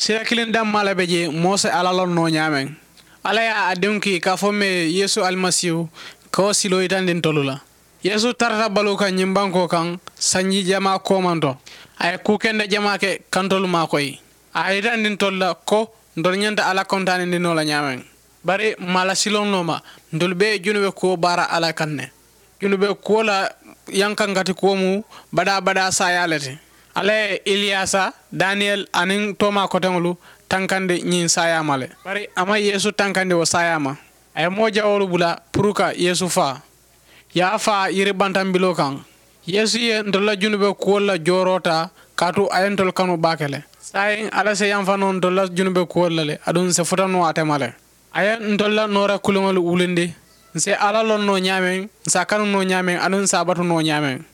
sira kilin dam mala beje mose alalon no nyamen ala ya adunki ka fome yesu almasihu ko silo itandin tolula yesu tarata baluka nyimbanko kan sanji jama komanto ay ku kende jama ke kantolu ma koy ay itandin tolla ko ndol nyanta ala kontane ndino la nyamen bari mala silon noma ndol be junube ko bara ala kanne junube ko la yankangati ko mu bada sayalete ale Iliasa Daniel anin Toma kotengulu tankande nyin sayamale bari ama Yesu tankande wo sayama ay moja wolu bula puruka Yesu fa ya fa yiri bantambilo kan Yesu ye ndolla junube ko la jorota katu ayentol kanu bakele say ala se yam fa non ndolla junube ko le adun se fotano atemale ay ndolla nora kulungol wulinde se ala lon no nyamen sa kanu no nyamen adun sa batu no nyamen